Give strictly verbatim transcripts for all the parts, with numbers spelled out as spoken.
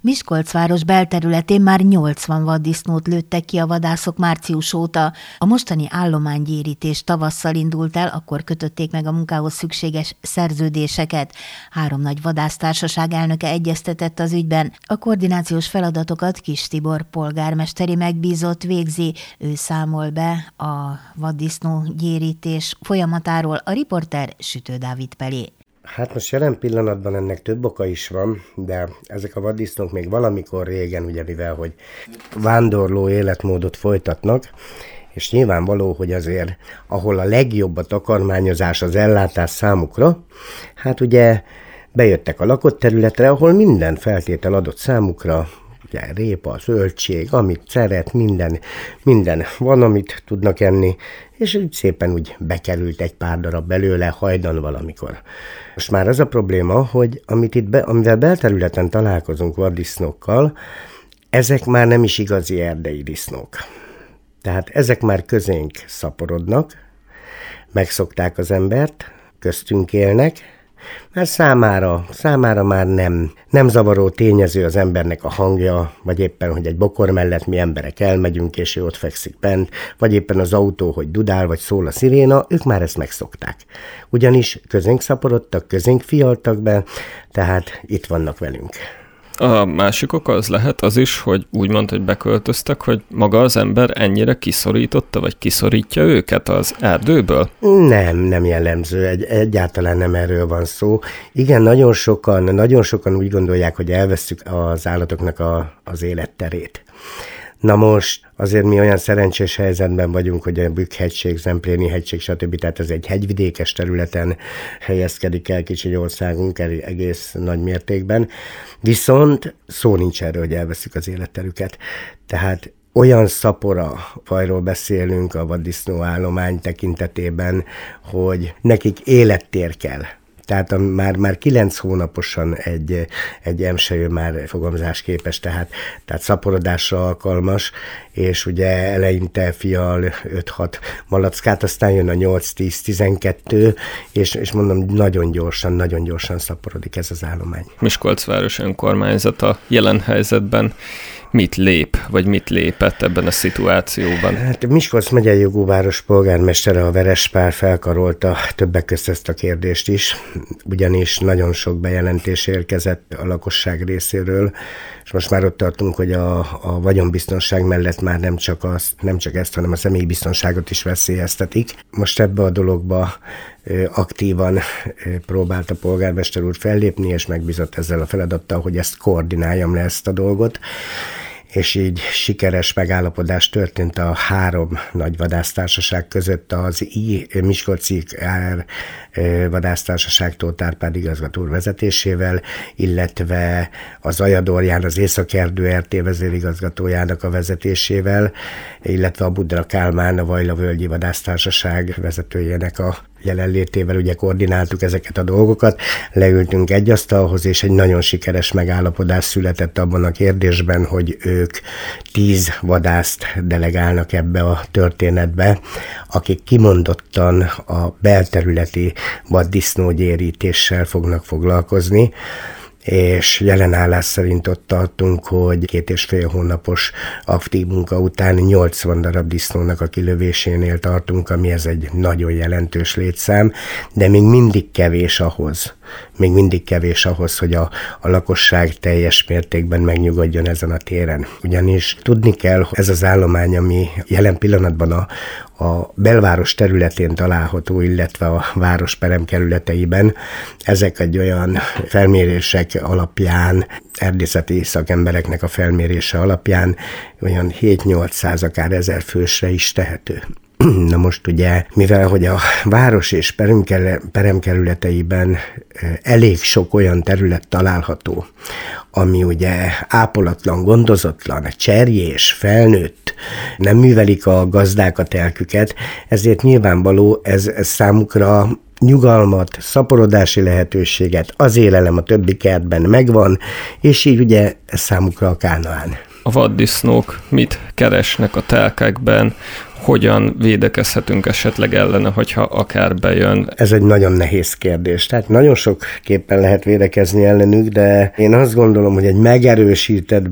Miskolcváros belterületén már nyolcvan vaddisznót lőttek ki a vadászok március óta. A mostani állománygyérítés tavasszal indult el, akkor kötötték meg a munkához szükséges szerződéseket. Három nagy vadásztársaság elnöke egyeztetett az ügyben. A koordinációs feladatokat Kiss Tibor polgármesteri megbízott végzi. Ő számol be a vaddisznógyérítés folyamatáról, a riporter Sütő Dávid Pelé. Hát most jelen pillanatban ennek több oka is van, de ezek a vaddisznók még valamikor régen, ugye mivel, hogy vándorló életmódot folytatnak, és nyilvánvaló, hogy azért, ahol a legjobb a takarmányozás, az ellátás számukra, hát ugye bejöttek a lakott területre, ahol minden feltétel adott számukra, ugye répa, zöldség, amit szeret, minden, minden van, amit tudnak enni, és úgy szépen úgy bekerült egy pár darab belőle hajdan valamikor. Most már az a probléma, hogy amit itt be, amivel belterületen találkozunk vaddisznókkal, ezek már nem is igazi erdei disznók. Tehát ezek már közénk szaporodnak, megszokták az embert, köztünk élnek, mert számára, számára már nem, nem zavaró tényező az embernek a hangja, vagy éppen, hogy egy bokor mellett mi emberek elmegyünk, és ő ott fekszik bent, vagy éppen az autó, hogy dudál, vagy szól a sziréna, ők már ezt megszokták. Ugyanis közénk szaporodtak, közénk fialtak be, tehát itt vannak velünk. A másik oka az lehet az is, hogy úgy mondta, hogy beköltöztek, hogy maga az ember ennyire kiszorította, vagy kiszorítja őket az erdőből? Nem, nem jellemző, egy, egyáltalán nem erről van szó. Igen, nagyon sokan, nagyon sokan úgy gondolják, hogy elvesszük az állatoknak a, az életterét. Na most azért mi olyan szerencsés helyzetben vagyunk, hogy a Bükk-hegység, Zempléni hegység, stb. Tehát ez egy hegyvidékes területen helyezkedik el kicsi országunk egész nagy mértékben. Viszont szó nincs erről, hogy elveszük az életterüket. Tehát olyan szapora fajról beszélünk a vaddisznó állomány tekintetében, hogy nekik élettér kell. Tehát a, már, már kilenc hónaposan egy, egy emsejő már fogamzásképes, tehát, tehát szaporodásra alkalmas, és ugye eleinte fial öt-hat malackát, aztán jön a nyolc-tíz-tizenkettő, és, és mondom, nagyon gyorsan, nagyon gyorsan szaporodik ez az állomány. Miskolcváros önkormányzata jelen helyzetben mit lép, vagy mit lépett ebben a szituációban? Hát Miskolc megyei jogúváros polgármestere, a Veres Pál felkarolta többek közt ezt a kérdést is, ugyanis nagyon sok bejelentés érkezett a lakosság részéről, és most már ott tartunk, hogy a, a vagyonbiztonság mellett már nem csak, az, nem csak ezt, hanem a személybiztonságot is veszélyeztetik. Most ebbe a dologba aktívan próbált a polgármester úr fellépni, és megbízott ezzel a feladattal, hogy ezt koordináljam le ezt a dolgot, és így sikeres megállapodás történt a három nagy vadásztársaság között, az I. Miskolci Ár vadásztársaság Tóth Árpád igazgató úr vezetésével, illetve az Ajadorján az Északerdő er té vezérigazgatójának a vezetésével, illetve a Budra Kálmán, a Vajla-völgyi vadásztársaság vezetőjének a jelenlétével ugye koordináltuk ezeket a dolgokat, leültünk egy asztalhoz, és egy nagyon sikeres megállapodás született abban a kérdésben, hogy ők tíz vadászt delegálnak ebbe a történetbe, akik kimondottan a belterületi vaddisznógyérítéssel fognak foglalkozni, és jelenállás szerint ott tartunk, hogy két és fél hónapos aktív munka után nyolcvan darab disznónak a kilövésénél tartunk, ami ez egy nagyon jelentős létszám, de még mindig kevés ahhoz, még mindig kevés ahhoz, hogy a, a lakosság teljes mértékben megnyugodjon ezen a téren. Ugyanis tudni kell, hogy ez az állomány, ami jelen pillanatban a, a belváros területén található, illetve a város peremkerületeiben, ezek egy olyan felmérések alapján, erdészeti szakembereknek a felmérése alapján olyan hét-nyolcszáz, akár ezer fősre is tehető. Na most ugye, mivel hogy a város és peremkerületeiben elég sok olyan terület található, ami ugye ápolatlan, gondozatlan, cserjés, felnőtt, nem művelik a gazdák a telküket, ezért nyilvánvaló ez, ez számukra nyugalmat, szaporodási lehetőséget, az élelem a többi kertben megvan, és így ugye ez számukra a Kánaán. A vaddisznók mit keresnek a telkekben, hogyan védekezhetünk esetleg ellene, hogyha akár bejön? Ez egy nagyon nehéz kérdés. Tehát nagyon sokképpen lehet védekezni ellenük, de én azt gondolom, hogy egy megerősített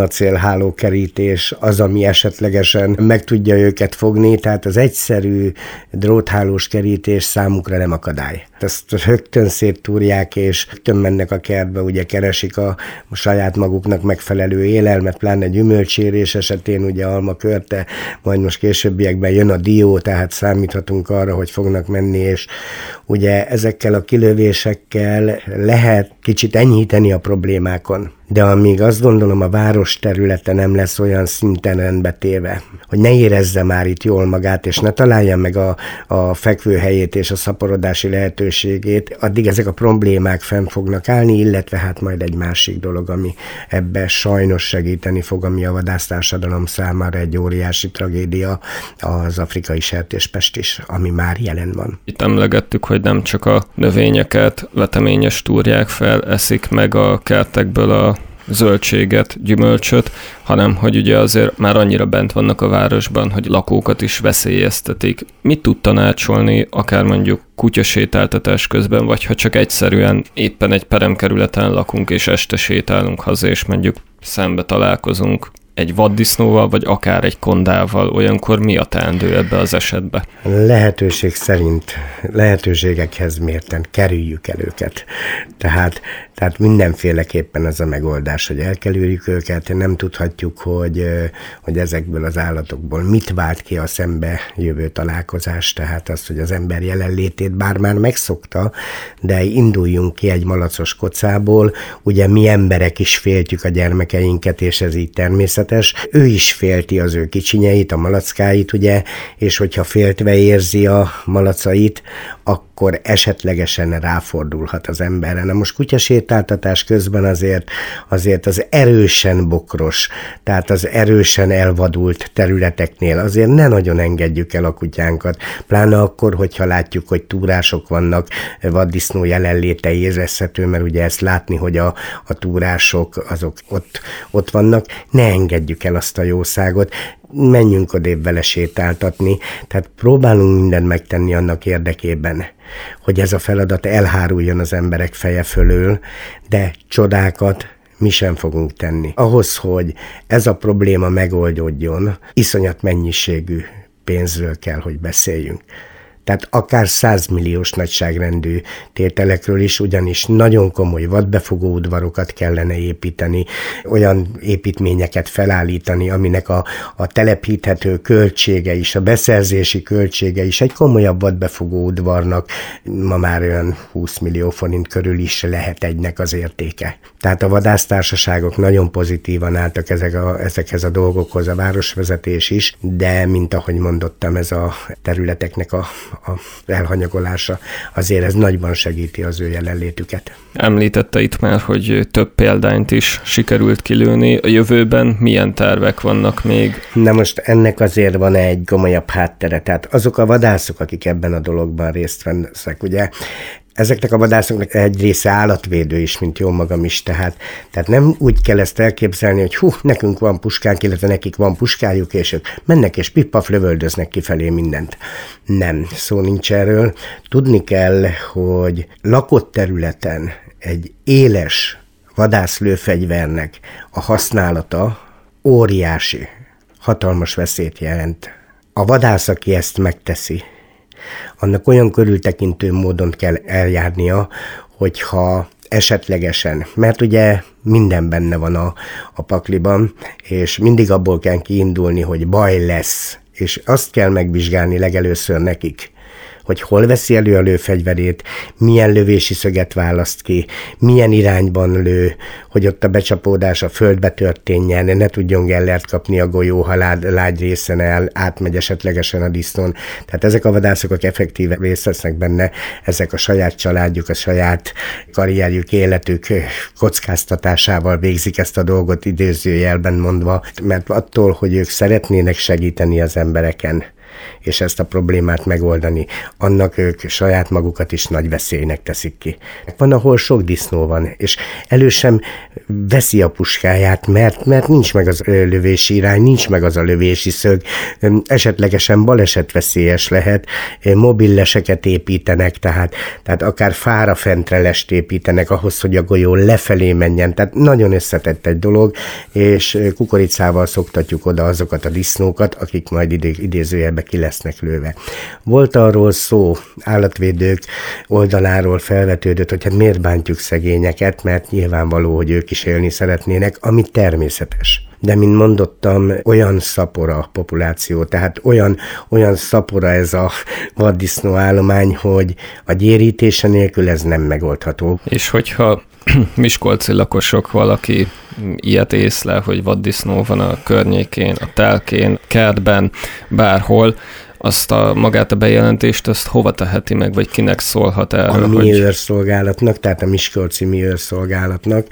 betonacélhálókerítés az, ami esetlegesen meg tudja őket fogni, tehát az egyszerű dróthálós kerítés számukra nem akadály. Ezt rögtön széttúrják, és rögtön mennek a kertbe, ugye keresik a, a saját maguknak megfelelő élelmet, pláne gyümölcsérés esetén, ugye almakörte, majd most későbbiekben jön a dió, tehát számíthatunk arra, hogy fognak menni, és ugye ezekkel a kilövésekkel lehet kicsit enyhíteni a problémákon. De amíg azt gondolom, a város területe nem lesz olyan szinten rendbetéve, hogy ne érezze már itt jól magát, és ne találja meg a, a fekvőhelyét és a szaporodási lehetőségét, addig ezek a problémák fenn fognak állni, illetve hát majd egy másik dolog, ami ebbe sajnos segíteni fog, ami a vadásztársadalom számára egy óriási tragédia, az afrikai sertéspest is, ami már jelen van. Itt emlegettük, hogy nem csak a növényeket veteményes túrják fel, eszik meg a kertekből a zöldséget, gyümölcsöt, hanem hogy ugye azért már annyira bent vannak a városban, hogy lakókat is veszélyeztetik. Mit tud tanácsolni, akár mondjuk kutyasétáltatás közben, vagy ha csak egyszerűen éppen egy peremkerületen lakunk, és este sétálunk haza, és mondjuk szembe találkozunk egy vaddisznóval, vagy akár egy kondával, olyankor mi a teendő ebbe az esetbe? Lehetőség szerint, lehetőségekhez mérten kerüljük el őket. Tehát, tehát mindenféleképpen ez a megoldás, hogy elkerüljük őket, nem tudhatjuk, hogy, hogy ezekből az állatokból mit vált ki a szembe jövő találkozás, tehát az, hogy az ember jelenlétét bár már megszokta, de induljunk ki egy malacos kocából, ugye mi emberek is féltjük a gyermekeinket, és ez így természetes. Ő is félti az ő kicsinyeit, a malackáit, ugye, és hogyha féltve érzi a malacait, akkor esetlegesen ráfordulhat az emberre. Na most kutyasétáltatás közben azért, azért az erősen bokros, tehát az erősen elvadult területeknél azért ne nagyon engedjük el a kutyánkat, pláne akkor, hogyha látjuk, hogy túrások vannak, vaddisznó jelenléte érezhető, mert ugye ezt látni, hogy a, a túrások azok ott, ott vannak, ne engedjük el azt a jószágot, menjünk odébb vele sétáltatni, tehát próbálunk mindent megtenni annak érdekében, hogy ez a feladat elháruljon az emberek feje fölől, de csodákat mi sem fogunk tenni. Ahhoz, hogy ez a probléma megoldódjon, iszonyat mennyiségű pénzről kell, hogy beszéljünk. Tehát akár százmilliós nagyságrendű tételekről is, ugyanis nagyon komoly vadbefogó udvarokat kellene építeni, olyan építményeket felállítani, aminek a, a telepíthető költsége is, a beszerzési költsége is egy komolyabb vadbefogó udvarnak ma már olyan húsz millió forint körül is lehet egynek az értéke. Tehát a vadásztársaságok nagyon pozitívan álltak ezek a, ezekhez a dolgokhoz, a városvezetés is, de mint ahogy mondottam, ez a területeknek a a elhanyagolása, azért ez nagyban segíti az ő jelenlétüket. Említette itt már, hogy több példányt is sikerült kilőni. A jövőben milyen tervek vannak még? Na most ennek azért van egy komolyabb háttere. Tehát azok a vadászok, akik ebben a dologban részt vesznek, ugye, ezeknek a vadászoknak egy része állatvédő is, mint jó magam is, tehát, tehát nem úgy kell ezt elképzelni, hogy hú, nekünk van puskánk, illetve nekik van puskájuk, és ők mennek és pippaf lövöldöznek kifelé mindent. Nem, szó nincs erről. Tudni kell, hogy lakott területen egy éles vadászlőfegyvernek a használata óriási, hatalmas veszélyt jelent. A vadász, aki ezt megteszi, annak olyan körültekintő módon kell eljárnia, hogyha esetlegesen, mert ugye minden benne van a, a pakliban, és mindig abból kell kiindulni, hogy baj lesz, és azt kell megvizsgálni legelőször nekik, hogy hol veszi elő a lőfegyverét, milyen lövési szöget választ ki, milyen irányban lő, hogy ott a becsapódás a földbe történjen, ne tudjon gellert kapni a golyó, ha lágy, lágy részen el, átmegy esetlegesen a disznón. Tehát ezek a vadászok effektíve részt vesznek benne, ezek a saját családjuk, a saját karrierjük, életük kockáztatásával végzik ezt a dolgot idézőjelben mondva, mert attól, hogy ők szeretnének segíteni az embereken, és ezt a problémát megoldani, annak ők saját magukat is nagy veszélynek teszik ki. Van, ahol sok disznó van, és elő sem veszi a puskáját, mert, mert nincs meg az lövési irány, nincs meg az a lövési szög, esetlegesen balesetveszélyes lehet, mobilleseket építenek, tehát, tehát akár fára fentre lest építenek ahhoz, hogy a golyó lefelé menjen, tehát nagyon összetett egy dolog, és kukoricával szoktatjuk oda azokat a disznókat, akik majd idézőjelbe ki lesznek lőve. Volt arról szó, állatvédők oldaláról felvetődött, hogy hát miért bántjuk szegényeket, mert nyilvánvaló, hogy ők is élni szeretnének, ami természetes. De, mint mondottam, olyan szapora a populáció, tehát olyan, olyan szapora ez a vaddisznó állomány, hogy a gyérítése nélkül ez nem megoldható. És hogyha miskolci lakosok valaki ilyet észlel, hogy vaddisznó van a környékén, a telkén, kertben, bárhol, azt a magát a bejelentést, azt hova teheti meg, vagy kinek szólhat erről? A mi őrszolgálatnak, tehát a miskolci mi őrszolgálatnak,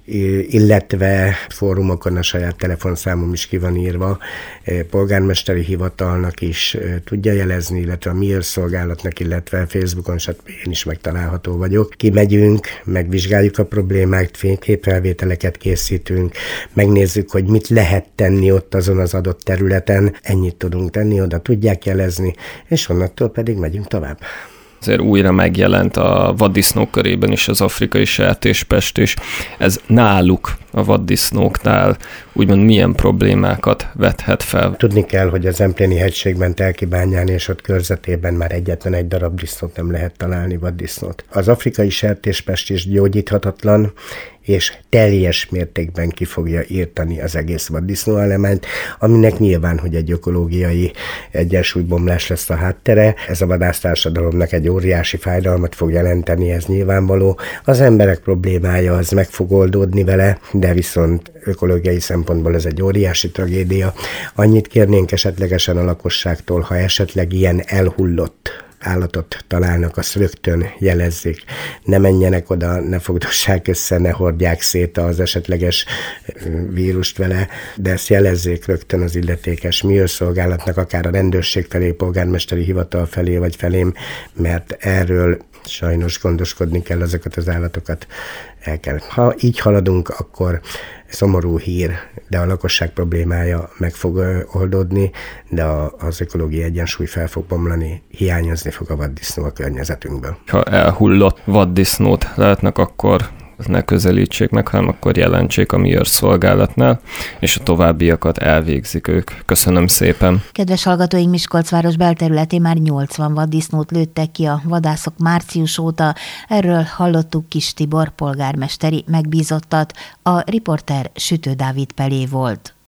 illetve fórumokon a saját telefonszámom is ki van írva, polgármesteri hivatalnak is tudja jelezni, illetve a mi őrszolgálatnak, illetve Facebookon, stb. Én is megtalálható vagyok. Kimegyünk, megvizsgáljuk a problémát, fényképfelvételeket készítünk, megnézzük, hogy mit lehet tenni ott azon az adott területen, ennyit tudunk tenni, oda tudják jelezni, és onnantól pedig megyünk tovább. Azért újra megjelent a vaddisznók körében is az afrikai sertéspest is. Ez náluk, a vaddisznóknál úgymond milyen problémákat vethet fel? Tudni kell, hogy az Empléni hegységben, Telkibányán és ott körzetében már egyetlen egy darab disznót nem lehet találni, vaddisznót. Az afrikai sertéspest is gyógyíthatatlan, és teljes mértékben ki fogja írtani az egész vaddisznóállományt, aminek nyilván, hogy egy ökológiai egyensúlybomlás lesz a háttere. Ez a vadásztársadalomnak egy óriási fájdalmat fog jelenteni, ez nyilvánvaló. Az emberek problémája az meg fog oldódni vele, de viszont ökológiai szempontból ez egy óriási tragédia. Annyit kérnénk esetlegesen a lakosságtól, ha esetleg ilyen elhullott állatot találnak, azt rögtön jelezzék. Ne menjenek oda, ne fogdossák össze, ne hordják szét az esetleges vírust vele, de ezt jelezzék rögtön az illetékes mi őrszolgálatnak, akár a rendőrség felé, polgármesteri hivatal felé vagy felém, mert erről sajnos gondoskodni kell, azokat az állatokat el kell. Ha így haladunk, akkor szomorú hír, de a lakosság problémája meg fog oldódni, de az ökológiai egyensúly fel fog bomlani, hiányozni fog a vaddisznó a környezetünkből. Ha elhullott vaddisznót látnak, akkor ne közelítsék meg, hanem akkor jelentsék a mi őrszolgálatnál, és a továbbiakat elvégzik ők. Köszönöm szépen. Kedves hallgatóink, Miskolcváros belterületén már nyolcvan vaddisznót lőttek ki a vadászok március óta. Erről hallottuk Kiss Tibor polgármesteri megbízottat. A riporter Sütő Dávid Pelé volt.